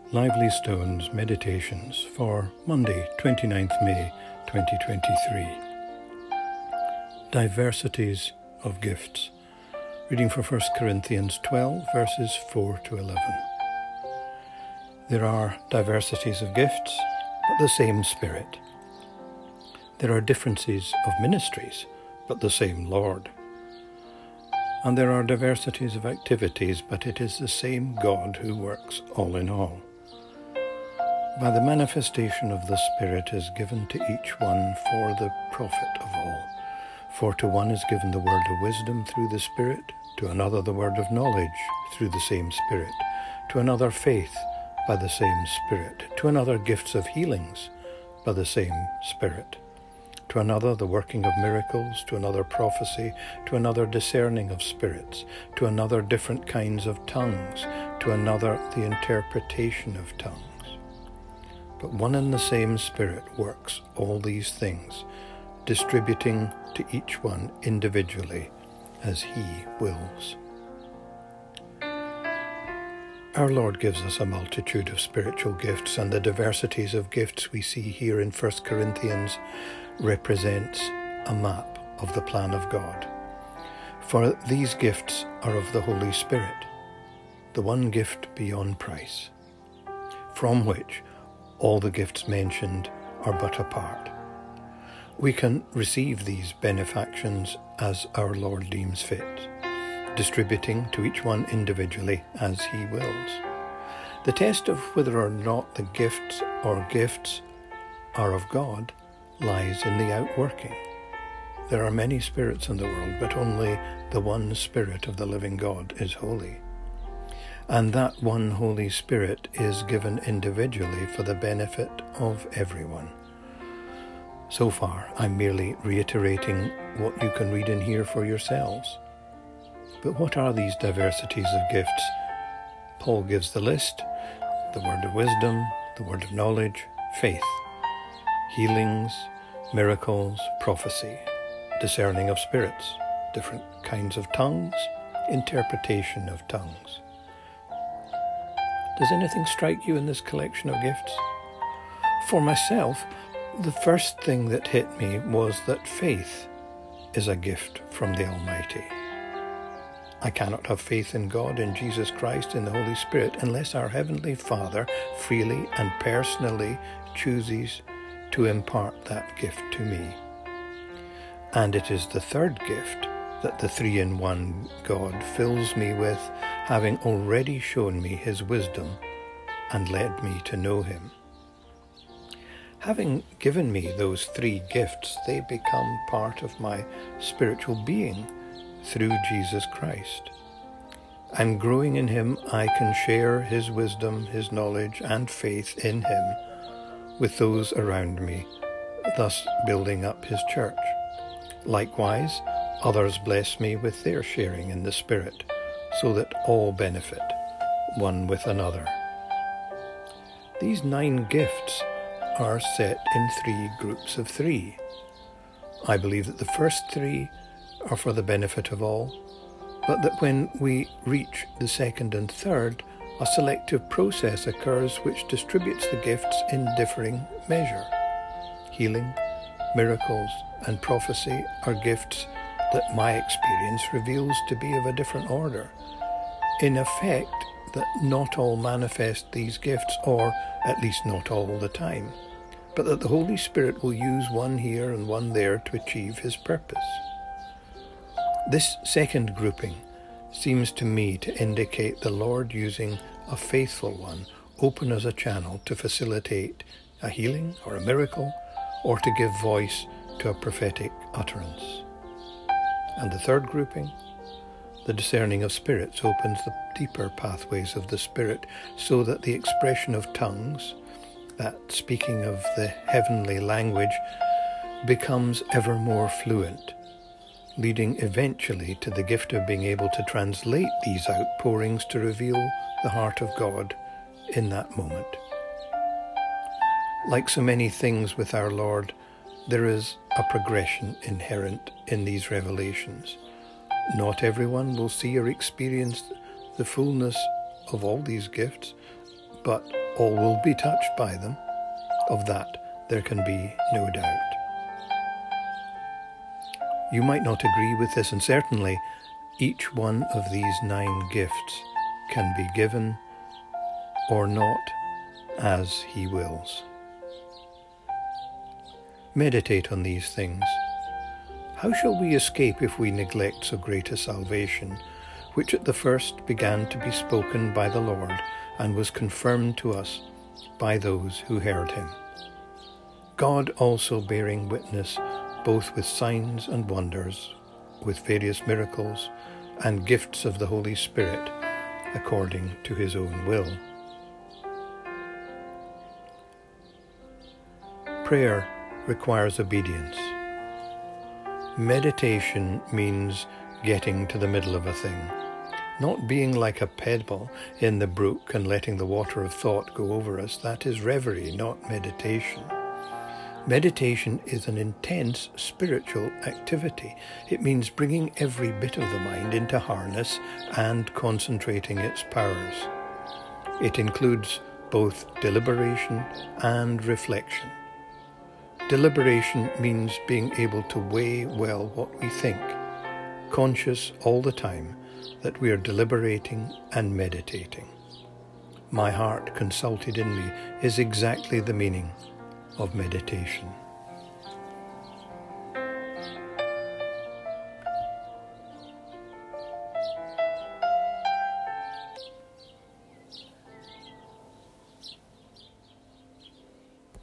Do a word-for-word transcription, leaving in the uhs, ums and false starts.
Lively Stones Meditations for Monday, twenty-ninth May twenty twenty-three. Diversities of Gifts. Reading from First Corinthians twelve, verses four to eleven. There are diversities of gifts, but the same Spirit. There are differences of ministries, but the same Lord. And there are diversities of activities, but it is the same God who works all in all. By the manifestation of the Spirit is given to each one for the profit of all. For to one is given the word of wisdom through the Spirit, to another the word of knowledge through the same Spirit, to another faith by the same Spirit, to another gifts of healings by the same Spirit, to another the working of miracles, to another prophecy, to another discerning of spirits, to another different kinds of tongues, to another the interpretation of tongues. But one and the same Spirit works all these things, distributing to each one individually as He wills. Our Lord gives us a multitude of spiritual gifts, and the diversities of gifts we see here in First Corinthians represents a map of the plan of God. For these gifts are of the Holy Spirit, the one gift beyond price, from which all the gifts mentioned are but a part. We can receive these benefactions as our Lord deems fit, distributing to each one individually as He wills. The test of whether or not the gifts or gifts are of God lies in the outworking. There are many spirits in the world, but only the one Spirit of the living God is holy. And that one Holy Spirit is given individually for the benefit of everyone. So far, I'm merely reiterating what you can read and hear for yourselves. But what are these diversities of gifts? Paul gives the list: the word of wisdom, the word of knowledge, faith, healings, miracles, prophecy, discerning of spirits, different kinds of tongues, interpretation of tongues. Does anything strike you in this collection of gifts? For myself, the first thing that hit me was that faith is a gift from the Almighty. I cannot have faith in God, in Jesus Christ, in the Holy Spirit, unless our Heavenly Father freely and personally chooses to impart that gift to me. And it is the third gift that the three-in-one God fills me with, having already shown me His wisdom and led me to know Him. Having given me those three gifts, they become part of my spiritual being through Jesus Christ. And growing in Him, I can share His wisdom, His knowledge, and faith in Him with those around me, thus building up His church. Likewise, others bless me with their sharing in the Spirit, so that all benefit one with another. These nine gifts are set in three groups of three. I believe that the first three are for the benefit of all, but that when we reach the second and third, a selective process occurs which distributes the gifts in differing measure. Healing, miracles, and prophecy are gifts that my experience reveals to be of a different order. In effect, that not all manifest these gifts, or at least not all the time, but that the Holy Spirit will use one here and one there to achieve His purpose. This second grouping seems to me to indicate the Lord using a faithful one, open as a channel to facilitate a healing or a miracle, or to give voice to a prophetic utterance. And the third grouping, the discerning of spirits, opens the deeper pathways of the Spirit, so that the expression of tongues, that speaking of the heavenly language, becomes ever more fluent, leading eventually to the gift of being able to translate these outpourings to reveal the heart of God in that moment. Like so many things with our Lord, there is a progression inherent in these revelations. Not everyone will see or experience the fullness of all these gifts, but all will be touched by them. Of that there can be no doubt. You might not agree with this, and certainly each one of these nine gifts can be given or not as he wills. Meditate on these things. How shall we escape if we neglect so great a salvation, which at the first began to be spoken by the Lord, and was confirmed to us by those who heard him? God also bearing witness both with signs and wonders, with various miracles and gifts of the Holy Spirit, according to his own will. Prayer requires obedience. Meditation means getting to the middle of a thing, not being like a pebble in the brook and letting the water of thought go over us. That is reverie, not meditation. Meditation is an intense spiritual activity. It means bringing every bit of the mind into harness and concentrating its powers. It includes both deliberation and reflection. Deliberation means being able to weigh well what we think, conscious all the time that we are deliberating and meditating. My heart consulted in me is exactly the meaning of meditation.